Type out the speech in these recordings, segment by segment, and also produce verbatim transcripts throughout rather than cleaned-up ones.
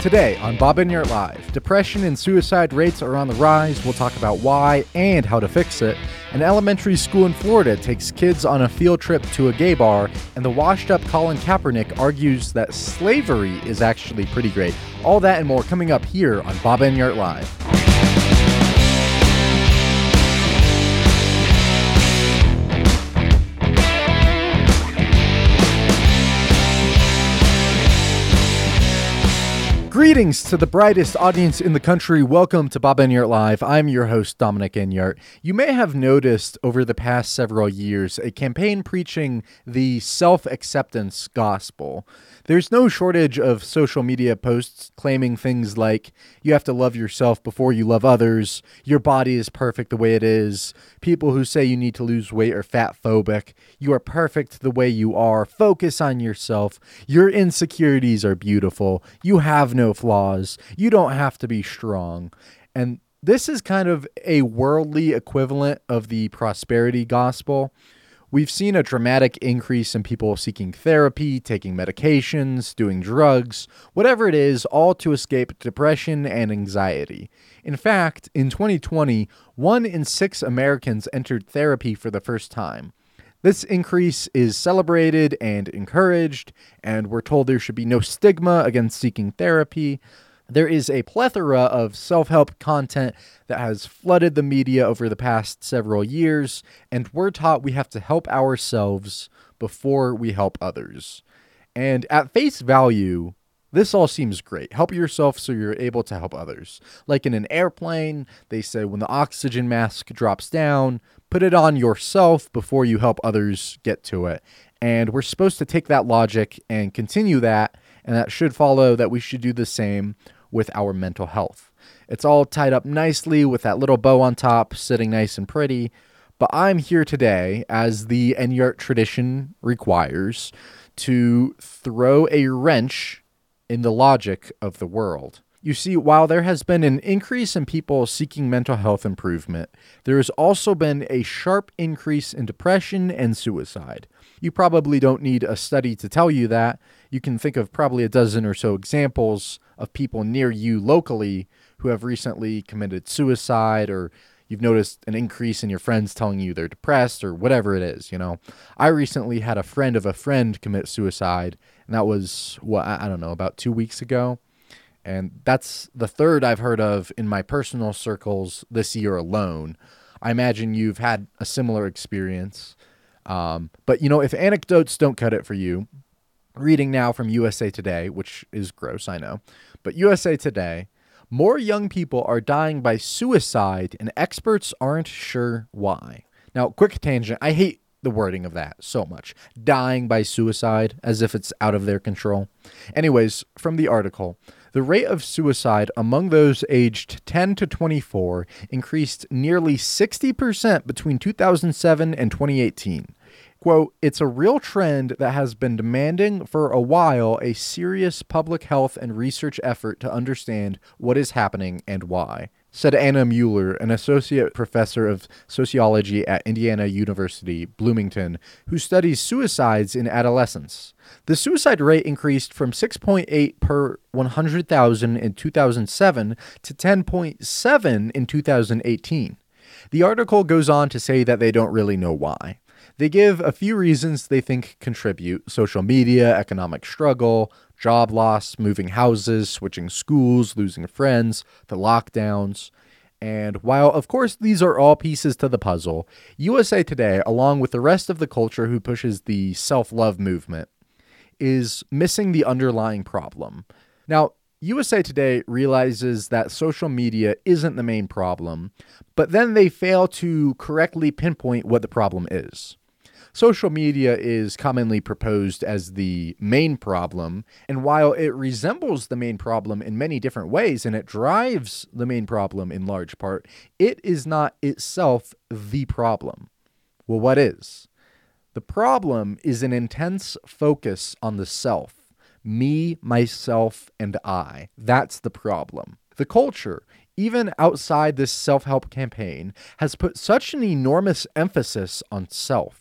Today on Bob Enyart Live, depression and suicide rates are on the rise. We'll talk about why and how to fix it. An elementary school in Florida takes kids on a field trip to a gay bar, and the washed-up Colin Kaepernick argues that slavery is actually pretty great. All that and more coming up here on Bob Enyart Live. Greetings to the brightest audience in the country. Welcome to Bob Enyart Live. I'm your host, Dominic Enyart. You may have noticed over the past several years a campaign preaching the self-acceptance gospel. There's no shortage of social media posts claiming things like, you have to love yourself before you love others, your body is perfect the way it is, people who say you need to lose weight are fat phobic, you are perfect the way you are, focus on yourself, your insecurities are beautiful, you have no flaws, you don't have to be strong. And this is kind of a worldly equivalent of the prosperity gospel. We've seen a dramatic increase in people seeking therapy, taking medications, doing drugs, whatever it is, all to escape depression and anxiety. In fact, in twenty twenty, one in six Americans entered therapy for the first time. This increase is celebrated and encouraged, and we're told there should be no stigma against seeking therapy. There is a plethora of self-help content that has flooded the media over the past several years, and we're taught we have to help ourselves before we help others. And at face value, this all seems great. Help yourself so you're able to help others. Like in an airplane, they say when the oxygen mask drops down, put it on yourself before you help others get to it. And we're supposed to take that logic and continue that, and that should follow that we should do the same with our mental health. It's all tied up nicely with that little bow on top, sitting nice and pretty. But I'm here today, as the Enyart tradition requires, to throw a wrench in the logic of the world. You see, while there has been an increase in people seeking mental health improvement, there has also been a sharp increase in depression and suicide. You probably don't need a study to tell you that. You can think of probably a dozen or so examples of people near you locally who have recently committed suicide, or you've noticed an increase in your friends telling you they're depressed or whatever it is, you know. I recently had a friend of a friend commit suicide, and that was, what, I don't know, about two weeks ago. And that's the third I've heard of in my personal circles this year alone. I imagine you've had a similar experience. Um, but, you know, if anecdotes don't cut it for you, reading now from U S A Today, which is gross, I know, but U S A Today, more young people are dying by suicide and experts aren't sure why. Now, quick tangent, I hate the wording of that so much. Dying by suicide, as if it's out of their control. Anyways, from the article, the rate of suicide among those aged ten to twenty-four increased nearly sixty percent between two thousand seven and twenty eighteen. Quote, it's a real trend that has been demanding for a while a serious public health and research effort to understand what is happening and why, said Anna Mueller, an associate professor of sociology at Indiana University, Bloomington, who studies suicides in adolescents. The suicide rate increased from six point eight per one hundred thousand in two thousand seven to ten point seven in two thousand eighteen. The article goes on to say that they don't really know why. They give a few reasons they think contribute: social media, economic struggle, job loss, moving houses, switching schools, losing friends, the lockdowns. And while, of course, these are all pieces to the puzzle, U S A Today, along with the rest of the culture who pushes the self-love movement, is missing the underlying problem. Now, U S A Today realizes that social media isn't the main problem, but then they fail to correctly pinpoint what the problem is. Social media is commonly proposed as the main problem, and while it resembles the main problem in many different ways, and it drives the main problem in large part, it is not itself the problem. Well, what is? The problem is an intense focus on the self. Me, myself, and I. That's the problem. The culture, even outside this self-help campaign, has put such an enormous emphasis on self.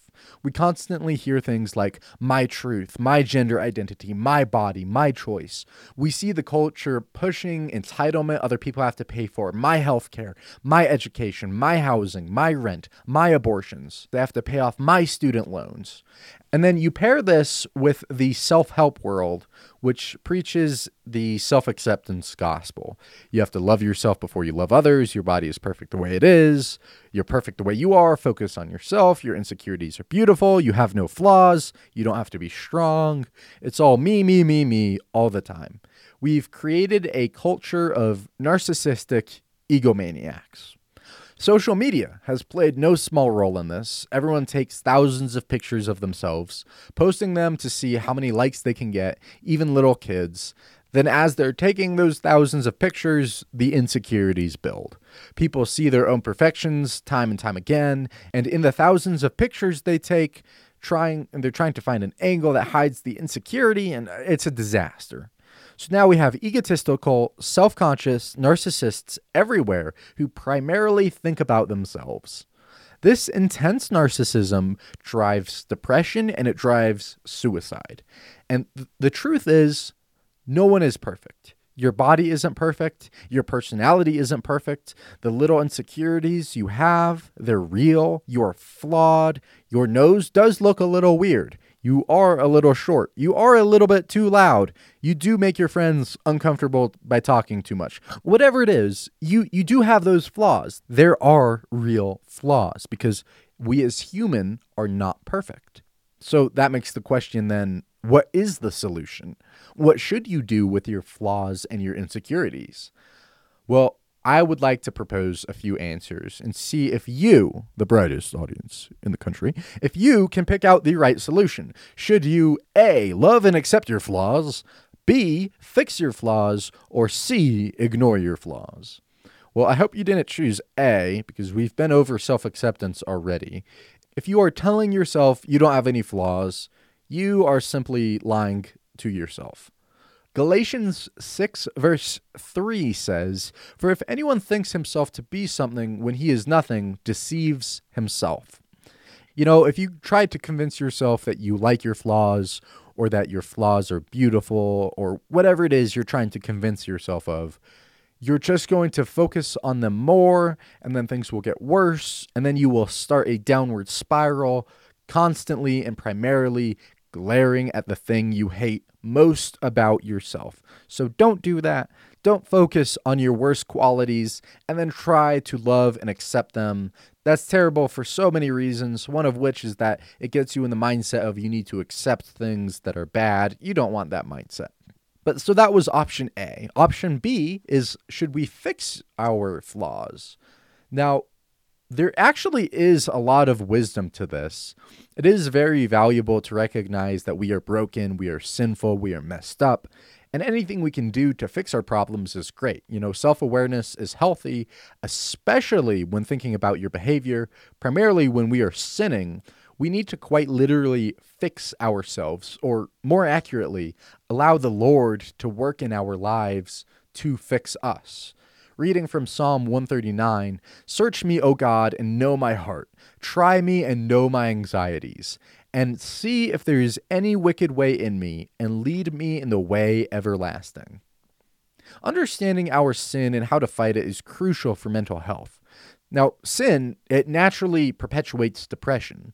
We constantly hear things like my truth, my gender identity, my body, my choice. We see the culture pushing entitlement other people have to pay for, my healthcare, my education, my housing, my rent, my abortions. They have to pay off my student loans. And then you pair this with the self-help world, which preaches the self-acceptance gospel. You have to love yourself before you love others. Your body is perfect the way it is. You're perfect the way you are. Focus on yourself. Your insecurities are beautiful. You have no flaws. You don't have to be strong. It's all me, me, me, me all the time. We've created a culture of narcissistic egomaniacs. Social media has played no small role in this. Everyone takes thousands of pictures of themselves, posting them to see how many likes they can get, even little kids. Then as they're taking those thousands of pictures, the insecurities build. People see their own perfections time and time again, and in the thousands of pictures they take, trying and they're trying to find an angle that hides the insecurity, and it's a disaster. So now we have egotistical, self-conscious narcissists everywhere who primarily think about themselves. This intense narcissism drives depression and it drives suicide. And th- the truth is, no one is perfect. Your body isn't perfect. Your personality isn't perfect. The little insecurities you have, they're real. You're flawed. Your nose does look a little weird. You are a little short. You are a little bit too loud. You do make your friends uncomfortable by talking too much. Whatever it is, you, you do have those flaws. There are real flaws because we as human are not perfect. So that makes the question then, what is the solution? What should you do with your flaws and your insecurities? Well, I would like to propose a few answers and see if you, the brightest audience in the country, if you can pick out the right solution. Should you A, love and accept your flaws, B, fix your flaws, or C, ignore your flaws? Well, I hope you didn't choose A because we've been over self-acceptance already. If you are telling yourself you don't have any flaws, you are simply lying to yourself. Galatians six verse three says, "For if anyone thinks himself to be something when he is nothing, deceives himself." You know, if you try to convince yourself that you like your flaws or that your flaws are beautiful or whatever it is you're trying to convince yourself of, you're just going to focus on them more and then things will get worse and then you will start a downward spiral, constantly and primarily glaring at the thing you hate most about yourself. So don't do that. Don't focus on your worst qualities and then try to love and accept them. That's terrible for so many reasons, one of which is that it gets you in the mindset of you need to accept things that are bad. You don't want that mindset. But so that was option A. Option B is, should we fix our flaws? Now, there actually is a lot of wisdom to this. It is very valuable to recognize that we are broken, we are sinful, we are messed up, and anything we can do to fix our problems is great. You know, self-awareness is healthy, especially when thinking about your behavior. Primarily when we are sinning, we need to quite literally fix ourselves, or more accurately, allow the Lord to work in our lives to fix us. Reading from Psalm one thirty-nine, "Search me, O God, and know my heart. Try me and know my anxieties, and see if there is any wicked way in me, and lead me in the way everlasting." Understanding our sin and how to fight it is crucial for mental health. Now, sin, it naturally perpetuates depression.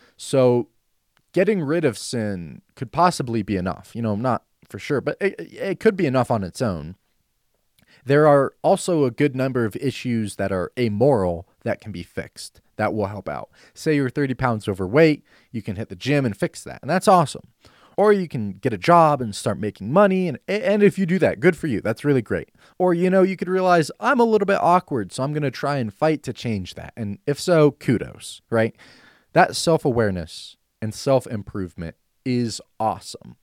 So getting rid of sin could possibly be enough. You know, not for sure, but it, it could be enough on its own. There are also a good number of issues that are amoral that can be fixed that will help out. Say you're thirty pounds overweight, you can hit the gym and fix that, and that's awesome. Or you can get a job and start making money, and and if you do that, good for you. That's really great. Or, you know, you could realize, I'm a little bit awkward, so I'm going to try and fight to change that. And if so, kudos, right? That self-awareness and self-improvement is awesome.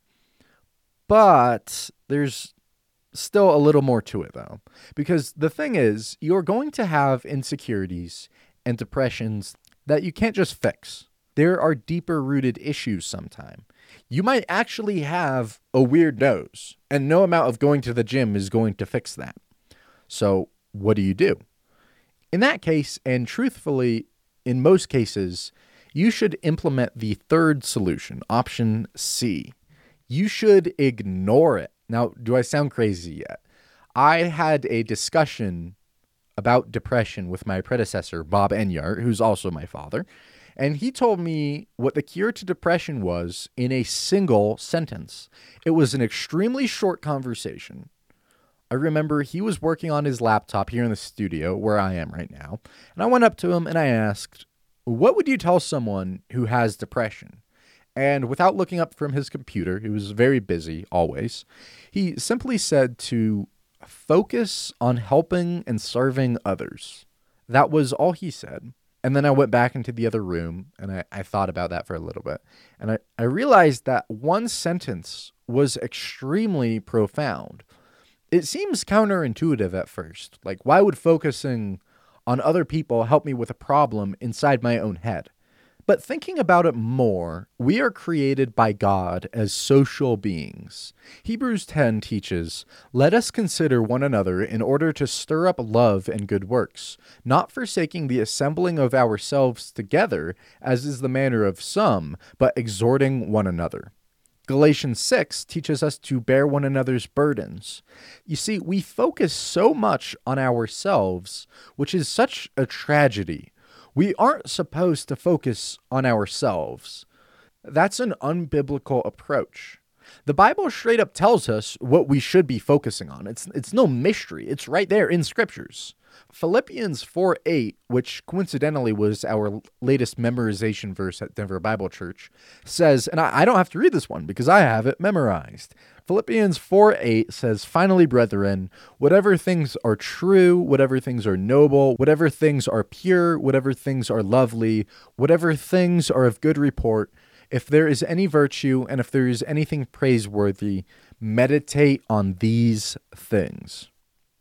But there's still a little more to it, though, because the thing is, you're going to have insecurities and depressions that you can't just fix. There are deeper rooted issues sometime. You might actually have a weird nose, and no amount of going to the gym is going to fix that. So what do you do? In that case, and truthfully, in most cases, You should implement the third solution, option C. You should ignore it. Now, do I sound crazy yet? I had a discussion about depression with my predecessor, Bob Enyart, who's also my father, and he told me what the cure to depression was in a single sentence. It was an extremely short conversation. I remember he was working on his laptop here in the studio where I am right now, and I went up to him and I asked, "What would you tell someone who has depression?" And without looking up from his computer, he was very busy always, he simply said to focus on helping and serving others. That was all he said. And then I went back into the other room and I, I thought about that for a little bit. And I, I realized that one sentence was extremely profound. It seems counterintuitive at first. Like, why would focusing on other people help me with a problem inside my own head? But thinking about it more, we are created by God as social beings. Hebrews ten teaches, "Let us consider one another in order to stir up love and good works, not forsaking the assembling of ourselves together, as is the manner of some, but exhorting one another." Galatians six teaches us to bear one another's burdens. You see, we focus so much on ourselves, which is such a tragedy. We aren't supposed to focus on ourselves. That's an unbiblical approach. The Bible straight up tells us what we should be focusing on. It's it's no mystery. It's right there in scriptures. Philippians four eight, which coincidentally was our latest memorization verse at Denver Bible Church, says, and I, I don't have to read this one because I have it memorized. Philippians four eight says, "Finally, brethren, whatever things are true, whatever things are noble, whatever things are pure, whatever things are lovely, whatever things are of good report, if there is any virtue and if there is anything praiseworthy, meditate on these things."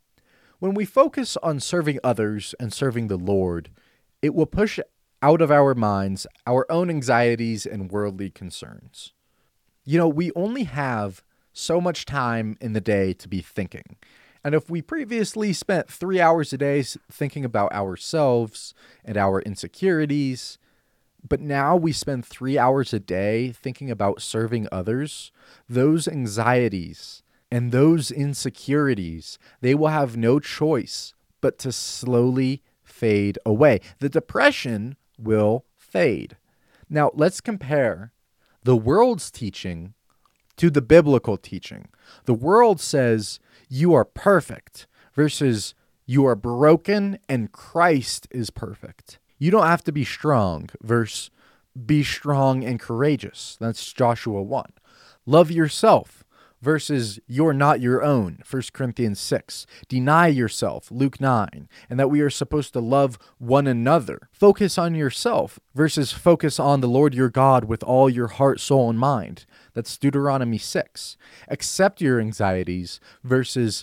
When we focus on serving others and serving the Lord, it will push out of our minds our own anxieties and worldly concerns. You know, we only have so much time in the day to be thinking. And if we previously spent three hours a day thinking about ourselves and our insecurities, but now we spend three hours a day thinking about serving others, those anxieties and those insecurities, they will have no choice but to slowly fade away. The depression will fade. Now, let's compare the world's teaching to the biblical teaching. The world says you are perfect versus you are broken and Christ is perfect. You don't have to be strong versus be strong and courageous. That's Joshua one. Love yourself versus you're not your own, First Corinthians six. Deny yourself, Luke nine, and that we are supposed to love one another. Focus on yourself versus focus on the Lord your God with all your heart, soul, and mind. That's Deuteronomy six. Accept your anxieties versus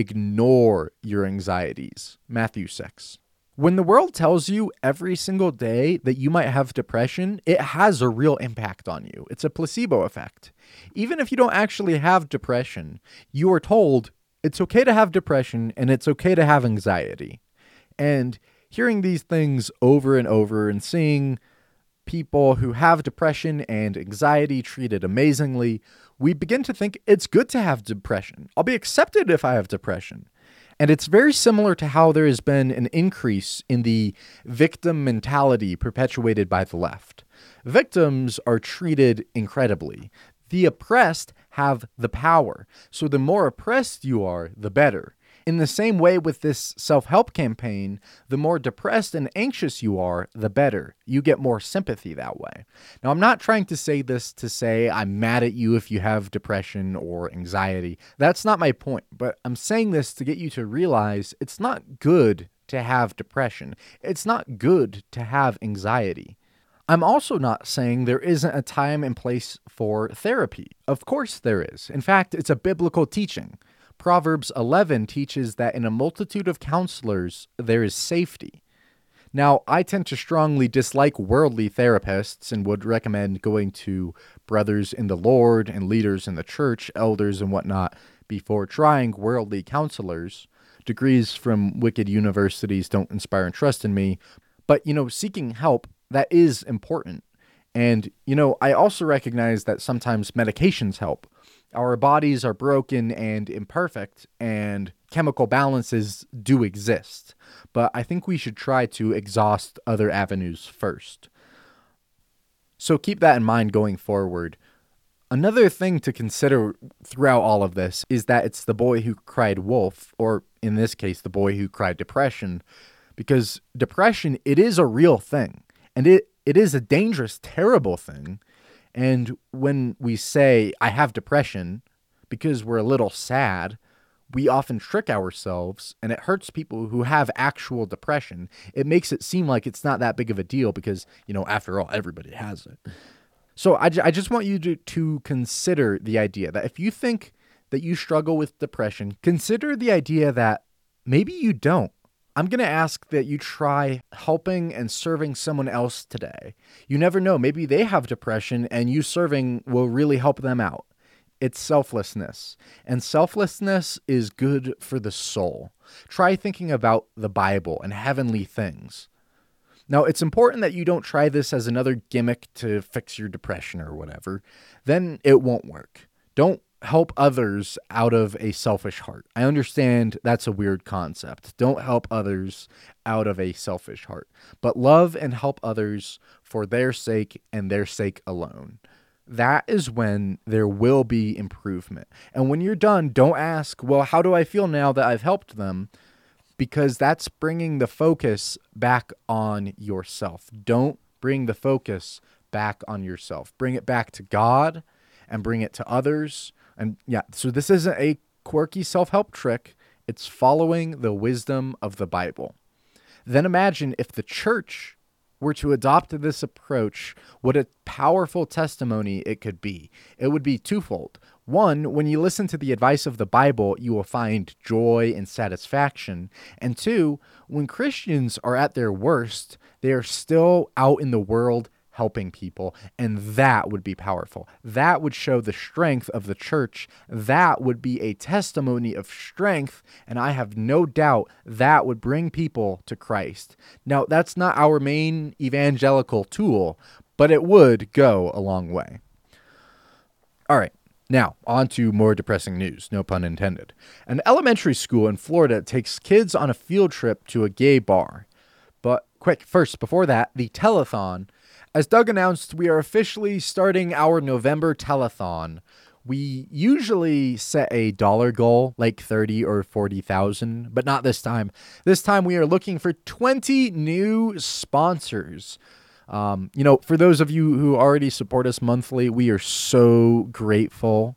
ignore your anxieties, Matthew six. When the world tells you every single day that you might have depression, it has a real impact on you. It's a placebo effect. Even if you don't actually have depression, you are told it's okay to have depression and it's okay to have anxiety. And hearing these things over and over and seeing people who have depression and anxiety treated amazingly, we begin to think it's good to have depression. I'll be accepted if I have depression. And it's very similar to how there has been an increase in the victim mentality perpetuated by the left. Victims are treated incredibly. The oppressed have the power. So the more oppressed you are, the better. In the same way with this self-help campaign, the more depressed and anxious you are, the better. You get more sympathy that way. Now, I'm not trying to say this to say I'm mad at you if you have depression or anxiety. That's not my point, but I'm saying this to get you to realize it's not good to have depression. It's not good to have anxiety. I'm also not saying there isn't a time and place for therapy. Of course there is. In fact, it's a biblical teaching. Proverbs eleven teaches that in a multitude of counselors, there is safety. Now, I tend to strongly dislike worldly therapists and would recommend going to brothers in the Lord and leaders in the church, elders and whatnot, before trying worldly counselors. Degrees from wicked universities don't inspire and trust in me. But, you know, seeking help that is important. And, you know, I also recognize that sometimes medications help. Our bodies are broken and imperfect, and chemical balances do exist. But I think we should try to exhaust other avenues first. So keep that in mind going forward. Another thing to consider throughout all of this is that it's the boy who cried wolf, or in this case, the boy who cried depression, because depression, it is a real thing, and it, it is a dangerous, terrible thing. And when we say, I have depression, because we're a little sad, we often trick ourselves, and it hurts people who have actual depression. It makes it seem like it's not that big of a deal because, you know, after all, everybody has it. So I, j- I just want you to, to consider the idea that if you think that you struggle with depression, consider the idea that maybe you don't. I'm going to ask that you try helping and serving someone else today. You never know. Maybe they have depression and you serving will really help them out. It's selflessness. And selflessness is good for the soul. Try thinking about the Bible and heavenly things. Now, it's important that you don't try this as another gimmick to fix your depression or whatever. Then it won't work. Don't help others out of a selfish heart. I understand that's a weird concept. Don't help others out of a selfish heart, but love and help others for their sake and their sake alone. That is when there will be improvement. And when you're done, don't ask, well, how do I feel now that I've helped them? Because that's bringing the focus back on yourself. Don't bring the focus back on yourself. Bring it back to God and bring it to others. And yeah, so this isn't a quirky self-help trick. It's following the wisdom of the Bible. Then imagine if the church were to adopt this approach, what a powerful testimony it could be. It would be twofold. One, when you listen to the advice of the Bible, you will find joy and satisfaction. And two, when Christians are at their worst, they are still out in the world helping people, and that would be powerful. That would show the strength of the church. That would be a testimony of strength, and I have no doubt that would bring people to Christ. Now, that's not our main evangelical tool, but it would go a long way. All right. Now, on to more depressing news, no pun intended. An elementary school in Florida takes kids on a field trip to a gay bar. But quick, first, before that, the telethon. As Doug announced, we are officially starting our November telethon. We usually set a dollar goal, like thirty or forty thousand, but not this time. This time we are looking for twenty new sponsors. Um, you know, for those of you who already support us monthly, we are so grateful,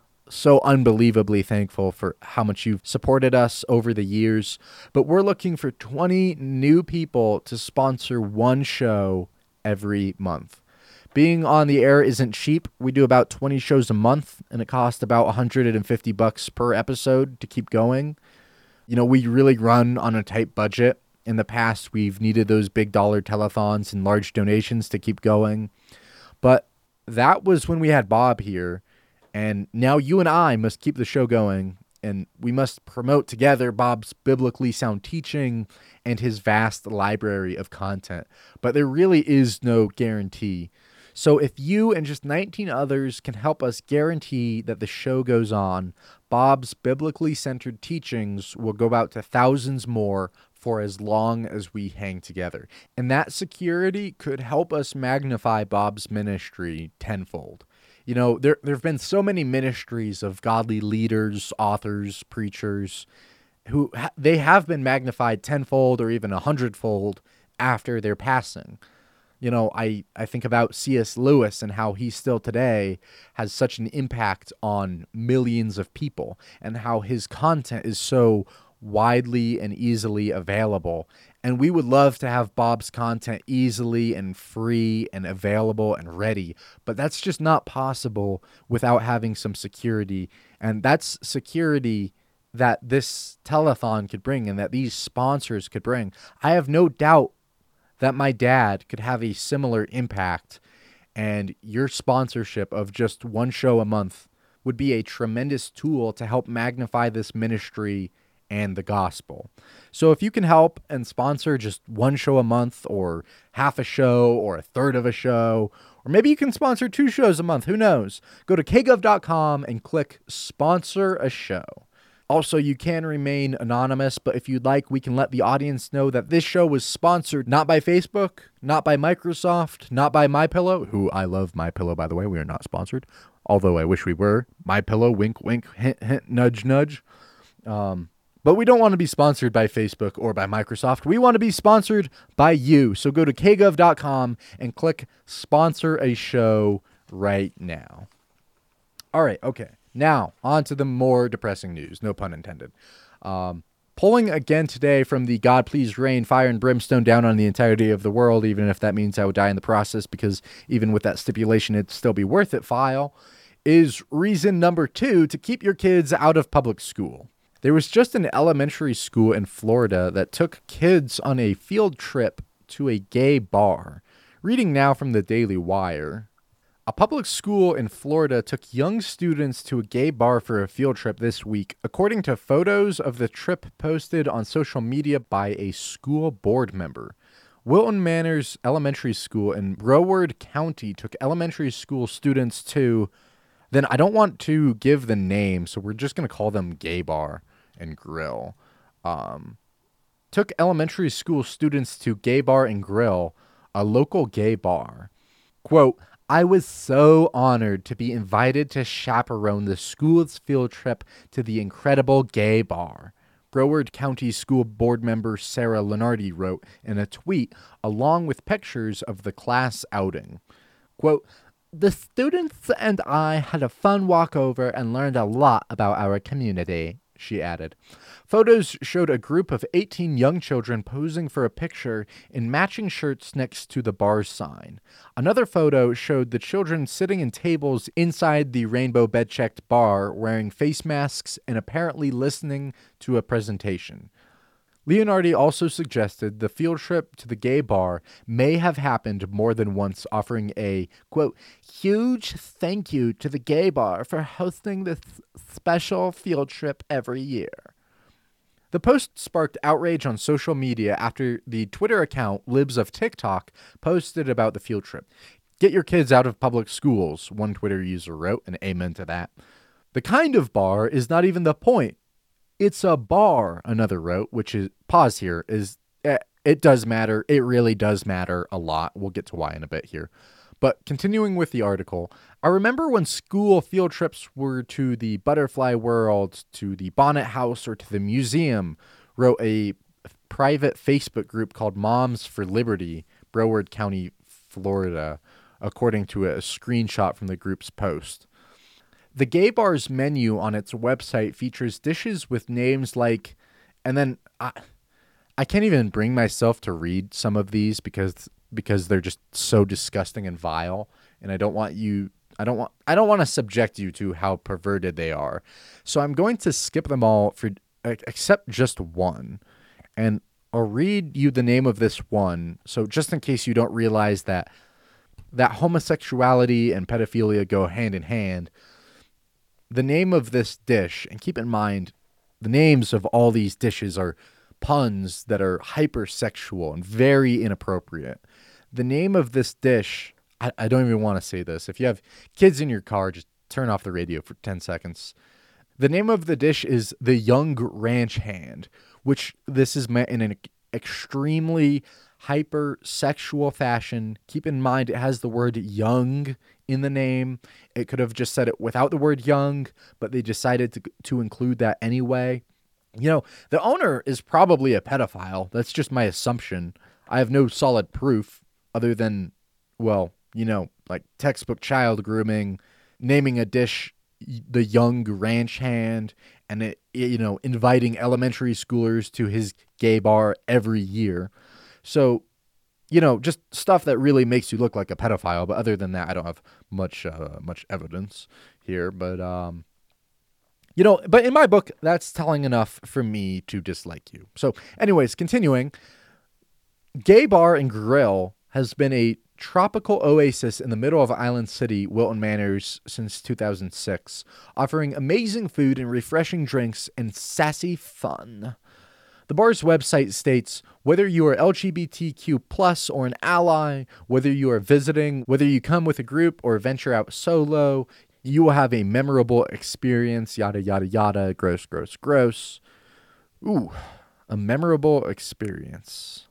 so unbelievably thankful for how much you've supported us over the years. But we're looking for twenty new people to sponsor one show every month. Being on the air isn't cheap. We do about twenty shows a month, and it costs about one hundred fifty bucks per episode to keep going. You know, we really run on a tight budget. In the past, we've needed those big dollar telethons and large donations to keep going. But that was when we had Bob here, and now you and I must keep the show going, and we must promote together Bob's biblically sound teaching and his vast library of content. But there really is no guarantee. So if you and just nineteen others can help us guarantee that the show goes on, Bob's biblically centered teachings will go out to thousands more for as long as we hang together. And that security could help us magnify Bob's ministry tenfold. You know, there there have been so many ministries of godly leaders, authors, preachers, who ha- they have been magnified tenfold or even a hundredfold after their passing. You know, I, I think about C S Lewis and how he still today has such an impact on millions of people, and how his content is so widely and easily available. And we would love to have Bob's content easily and free and available and ready, but that's just not possible without having some security. And that's security that this telethon could bring and that these sponsors could bring. I have no doubt that my dad could have a similar impact, and your sponsorship of just one show a month would be a tremendous tool to help magnify this ministry and the gospel. So if you can help and sponsor just one show a month or half a show or a third of a show, or maybe you can sponsor two shows a month, who knows? Go to k gov dot com and click sponsor a show. Also, you can remain anonymous, but if you'd like, we can let the audience know that this show was sponsored not by Facebook, not by Microsoft, not by MyPillow, who I love MyPillow, by the way. We are not sponsored, although I wish we were. MyPillow, wink, wink, hint, hint, nudge, nudge. Um, but we don't want to be sponsored by Facebook or by Microsoft. We want to be sponsored by you. So go to k gov dot com and click sponsor a show right now. All right, okay. Now, on to the more depressing news, no pun intended. Um, polling again today from the God Please Rain Fire and Brimstone down on the entirety of the world, even if that means I would die in the process, because even with that stipulation, it'd still be worth it file, is reason number two to keep your kids out of public school. There was just an elementary school in Florida that took kids on a field trip to a gay bar. Reading now from the Daily Wire. A public school in Florida took young students to a gay bar for a field trip this week, according to photos of the trip posted on social media by a school board member. Wilton Manors Elementary School in Broward County took elementary school students to, then I don't want to give the name, so we're just going to call them Gay Bar and Grill. Um, took elementary school students to Gay Bar and Grill, a local gay bar. Quote, I was so honored to be invited to chaperone the school's field trip to the incredible gay bar, Broward County School Board member Sarah Lenardi wrote in a tweet along with pictures of the class outing. Quote, the students and I had a fun walkover and learned a lot about our community, she added. Photos showed a group of eighteen young children posing for a picture in matching shirts next to the bar's sign. Another photo showed the children sitting in tables inside the rainbow bed-checked bar wearing face masks and apparently listening to a presentation. Leonardi also suggested the field trip to the gay bar may have happened more than once, offering a, quote, huge thank you to the gay bar for hosting this special field trip every year. The post sparked outrage on social media after the Twitter account Libs of TikTok posted about the field trip. Get your kids out of public schools, one Twitter user wrote, and amen to that. The kind of bar is not even the point. It's a bar, another wrote, which is, pause here, is, it does matter. It really does matter a lot. We'll get to why in a bit here. But continuing with the article, I remember when school field trips were to the Butterfly World, to the Bonnet House, or to the museum, wrote a private Facebook group called Moms for Liberty, Broward County, Florida, according to a screenshot from the group's post. The gay bar's menu on its website features dishes with names like, and then I, I can't even bring myself to read some of these because because they're just so disgusting and vile, and I don't want you I don't want I don't want to subject you to how perverted they are. So I'm going to skip them all for except just one. And I'll read you the name of this one. So just in case you don't realize that that homosexuality and pedophilia go hand in hand, the name of this dish, and keep in mind, the names of all these dishes are puns that are hypersexual and very inappropriate. The name of this dish, I, I don't even want to say this. If you have kids in your car, just turn off the radio for ten seconds. The name of the dish is the Young Ranch Hand, which this is meant in an extremely hypersexual fashion. Keep in mind, it has the word young in the name. It could have just said it without the word young, but they decided to to include that anyway. You know, the owner is probably a pedophile. That's just my assumption. I have no solid proof other than, well, you know, like textbook child grooming, naming a dish the Young Ranch Hand, and it, you know, inviting elementary schoolers to his gay bar every year. So, you know, just stuff that really makes you look like a pedophile. But other than that, I don't have much uh, much evidence here. But, um, you know, but in my book, that's telling enough for me to dislike you. So anyways, continuing, Gay Bar and Grill has been a tropical oasis in the middle of Island City, Wilton Manors, since two thousand six, offering amazing food and refreshing drinks and sassy fun. The bar's website states, whether you are L G B T Q plus or an ally, whether you are visiting, whether you come with a group or venture out solo, you will have a memorable experience, yada, yada, yada, gross, gross, gross. Ooh, a memorable experience.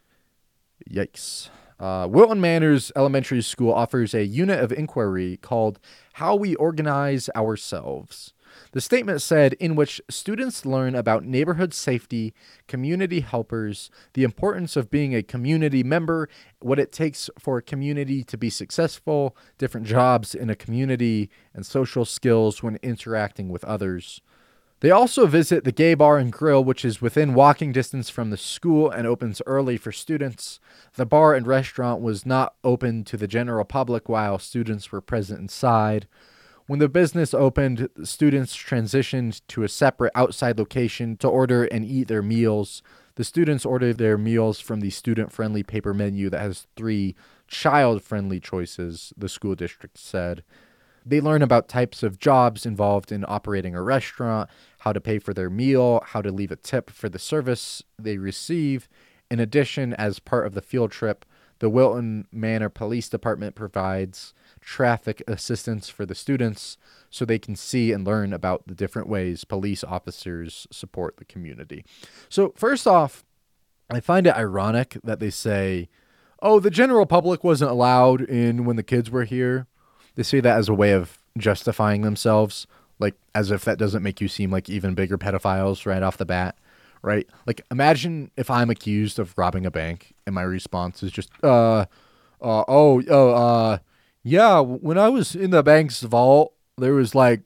Yikes. Uh, Wilton Manors Elementary School offers a unit of inquiry called How We Organize Ourselves. The statement said, in which students learn about neighborhood safety, community helpers, the importance of being a community member, what it takes for a community to be successful, different jobs in a community, and social skills when interacting with others. They also visit the Gay Bar and Grill, which is within walking distance from the school and opens early for students. The bar and restaurant was not open to the general public while students were present inside. When the business opened, students transitioned to a separate outside location to order and eat their meals. The students ordered their meals from the student-friendly paper menu that has three child-friendly choices, the school district said. They learn about types of jobs involved in operating a restaurant, how to pay for their meal, how to leave a tip for the service they receive. In addition, as part of the field trip, the Wilton Manor Police Department provides traffic assistance for the students so they can see and learn about the different ways police officers support the community. So first off, I find it ironic that they say, oh, the general public wasn't allowed in when the kids were here. They say that as a way of justifying themselves, like as if that doesn't make you seem like even bigger pedophiles right off the bat, right? Like imagine if I'm accused of robbing a bank and my response is just, uh, uh oh, oh, uh, yeah, when I was in the bank's vault, there was like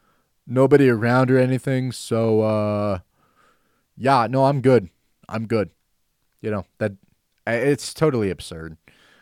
nobody around or anything. So, uh, yeah, no, I'm good. I'm good. You know, that it's totally absurd.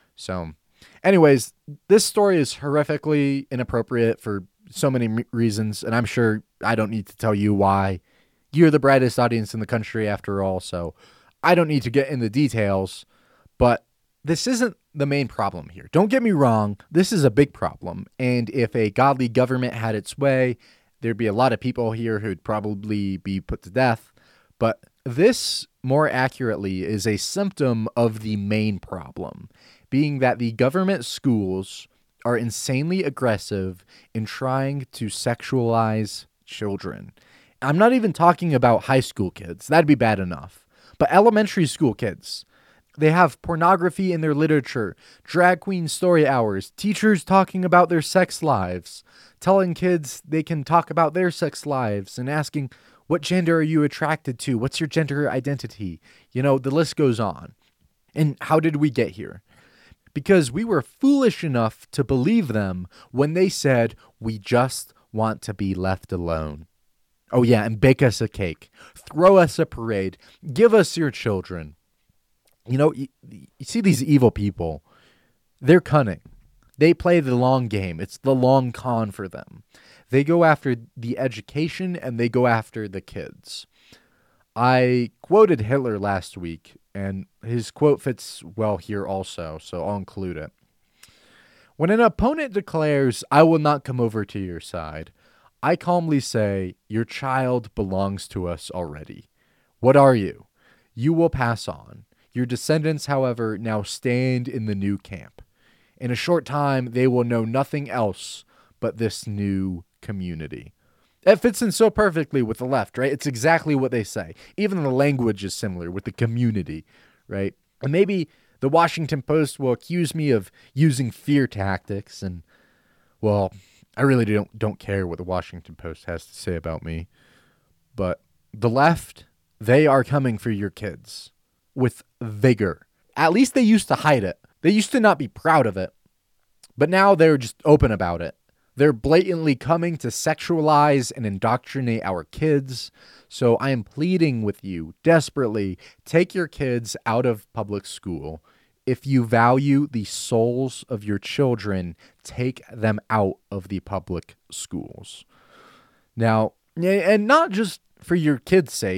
So anyways, this story is horrifically inappropriate for so many m- reasons, and I'm sure I don't need to tell you why. You're the brightest audience in the country after all, so I don't need to get into details, but this isn't the main problem here. Don't get me wrong, this is a big problem, and if a godly government had its way, there'd be a lot of people here who'd probably be put to death, but this, more accurately, is a symptom of the main problem, being that the government schools are insanely aggressive in trying to sexualize children. I'm not even talking about high school kids. That'd be bad enough. But elementary school kids, they have pornography in their literature, drag queen story hours, teachers talking about their sex lives, telling kids they can talk about their sex lives and asking, what gender are you attracted to? What's your gender identity? You know, the list goes on. And how did we get here? Because we were foolish enough to believe them when they said, we just want to be left alone. Oh yeah, and bake us a cake. Throw us a parade. Give us your children. You know, you, you see these evil people. They're cunning. They play the long game. It's the long con for them. They go after the education and they go after the kids. I quoted Hitler last week, and his quote fits well here also, so I'll include it. When an opponent declares, I will not come over to your side, I calmly say, your child belongs to us already. What are you? You will pass on. Your descendants, however, now stand in the new camp. In a short time, they will know nothing else but this new community. It fits in so perfectly with the left, right? It's exactly what they say. Even the language is similar with the community, right? And maybe the Washington Post will accuse me of using fear tactics, and, well, I really don't don't care what the Washington Post has to say about me. But the left, they are coming for your kids with vigor. At least they used to hide it. They used to not be proud of it. But now they're just open about it. They're blatantly coming to sexualize and indoctrinate our kids. So I am pleading with you desperately, take your kids out of public school. If you value the souls of your children, take them out of the public schools. Now, and not just for your kids' sake,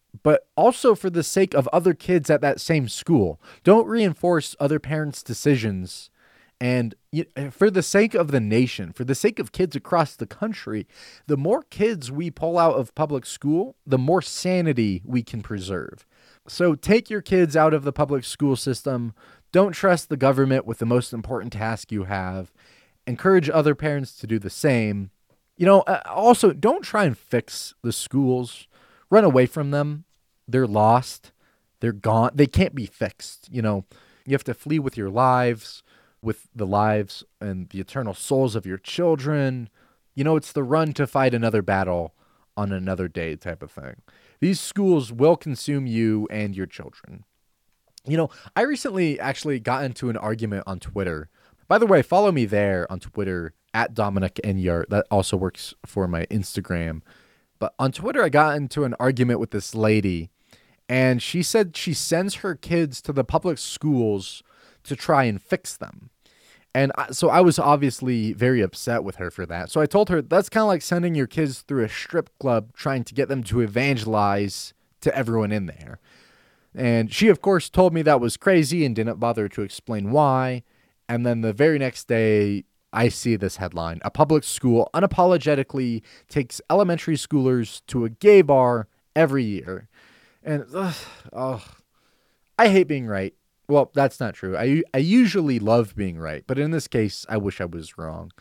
but also for the sake of other kids at that same school. Don't reinforce other parents' decisions. And for the sake of the nation, for the sake of kids across the country, the more kids we pull out of public school, the more sanity we can preserve. So take your kids out of the public school system. Don't trust the government with the most important task you have. Encourage other parents to do the same. You know, also, don't try and fix the schools. Run away from them. They're lost. They're gone. They can't be fixed. You know, you have to flee with your lives, with the lives and the eternal souls of your children. You know, it's the run to fight another battle on another day type of thing. These schools will consume you and your children. You know, I recently actually got into an argument on Twitter. By the way, follow me there on Twitter at Dominic Enyart. That also works for my Instagram. But on Twitter, I got into an argument with this lady, and she said she sends her kids to the public schools to try and fix them. And I, so I was obviously very upset with her for that. So I told her that's kind of like sending your kids through a strip club trying to get them to evangelize to everyone in there. And she, of course, told me that was crazy and didn't bother to explain why. And then the very next day, I see this headline: a public school unapologetically takes elementary schoolers to a gay bar every year. And ugh, oh, I hate being right. Well, that's not true. I I usually love being right, but in this case, I wish I was wrong.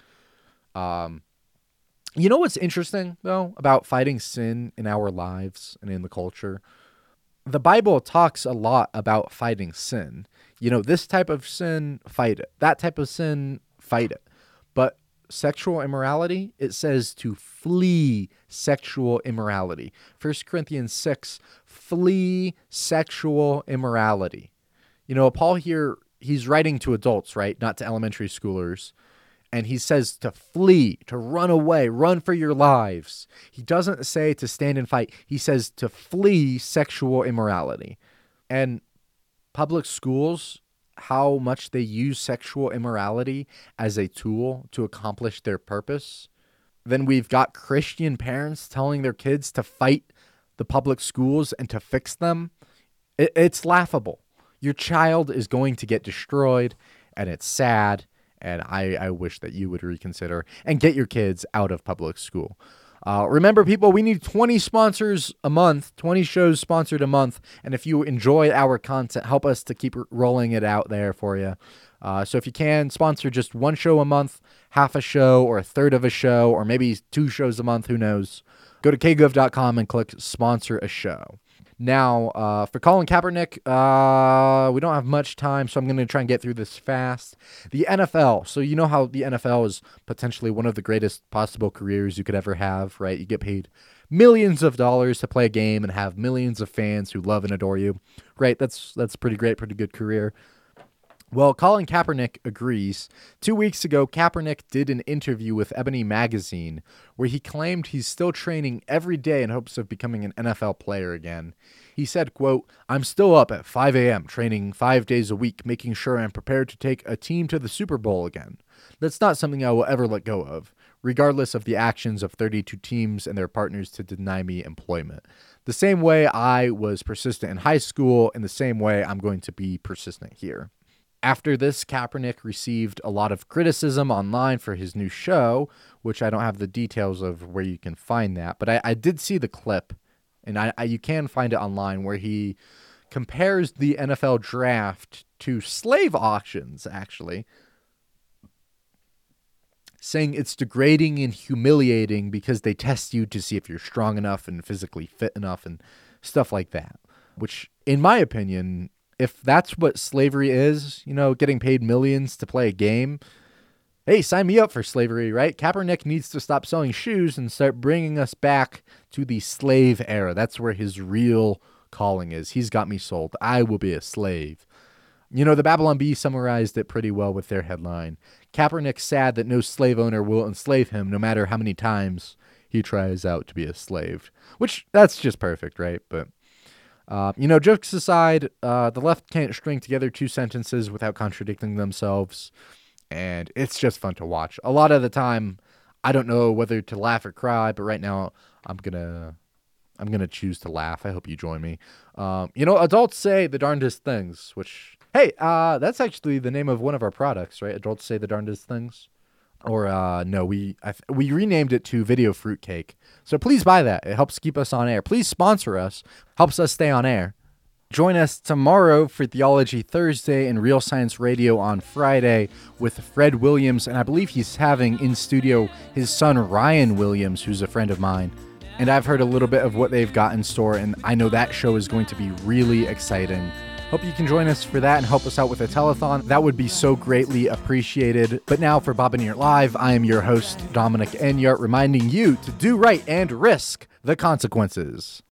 Um, you know what's interesting, though, about fighting sin in our lives and in the culture? The Bible talks a lot about fighting sin. You know, this type of sin, fight it. That type of sin, fight it. But sexual immorality, it says to flee sexual immorality. First Corinthians six, flee sexual immorality. You know, Paul here, he's writing to adults, right? Not to elementary schoolers. And he says to flee, to run away, run for your lives. He doesn't say to stand and fight. He says to flee sexual immorality. And public schools, how much they use sexual immorality as a tool to accomplish their purpose. Then we've got Christian parents telling their kids to fight the public schools and to fix them. It, it's laughable. Your child is going to get destroyed, and it's sad, and I, I wish that you would reconsider and get your kids out of public school. Uh, remember, people, we need twenty sponsors a month, twenty shows sponsored a month, and if you enjoy our content, help us to keep rolling it out there for you. Uh, so if you can, sponsor just one show a month, half a show, or a third of a show, or maybe two shows a month, who knows. Go to k gov dot com and click Sponsor a Show. Now, uh, for Colin Kaepernick, uh, we don't have much time, so I'm going to try and get through this fast. The N F L. So you know how the N F L is potentially one of the greatest possible careers you could ever have, right? You get paid millions of dollars to play a game and have millions of fans who love and adore you, right? That's that's pretty great, pretty good career. Well, Colin Kaepernick agrees. Two weeks ago, Kaepernick did an interview with Ebony Magazine where he claimed he's still training every day in hopes of becoming an N F L player again. He said, quote, "I'm still up at five a.m. training five days a week, making sure I'm prepared to take a team to the Super Bowl again. That's not something I will ever let go of, regardless of the actions of thirty-two teams and their partners to deny me employment. The same way I was persistent in high school, in the same way I'm going to be persistent here." After this, Kaepernick received a lot of criticism online for his new show, which I don't have the details of where you can find that. But I, I did see the clip, and I, I you can find it online, where he compares the N F L draft to slave auctions, actually, saying it's degrading and humiliating because they test you to see if you're strong enough and physically fit enough and stuff like that, which, in my opinion, if that's what slavery is, you know, getting paid millions to play a game, hey, sign me up for slavery, right? Kaepernick needs to stop selling shoes and start bringing us back to the slave era. That's where his real calling is. He's got me sold. I will be a slave. You know, the Babylon Bee summarized it pretty well with their headline: Kaepernick sad that no slave owner will enslave him no matter how many times he tries out to be a slave. Which, that's just perfect, right? But Uh, you know, jokes aside, uh, the left can't string together two sentences without contradicting themselves, and it's just fun to watch. A lot of the time, I don't know whether to laugh or cry, but right now, I'm gonna, I'm going to choose to laugh. I hope you join me. Um, you know, adults say the darndest things, which, hey, uh, that's actually the name of one of our products, right? Adults say the darndest things. Or uh, no, we I, we renamed it to Video Fruitcake. So please buy that. It helps keep us on air. Please sponsor us. Helps us stay on air. Join us tomorrow for Theology Thursday and Real Science Radio on Friday with Fred Williams. And I believe he's having in studio his son, Ryan Williams, who's a friend of mine. And I've heard a little bit of what they've got in store, and I know that show is going to be really exciting. Hope you can join us for that and help us out with a telethon. That would be so greatly appreciated. But now for Bob and Enyart Live, I am your host, Dominic Enyart, reminding you to do right and risk the consequences.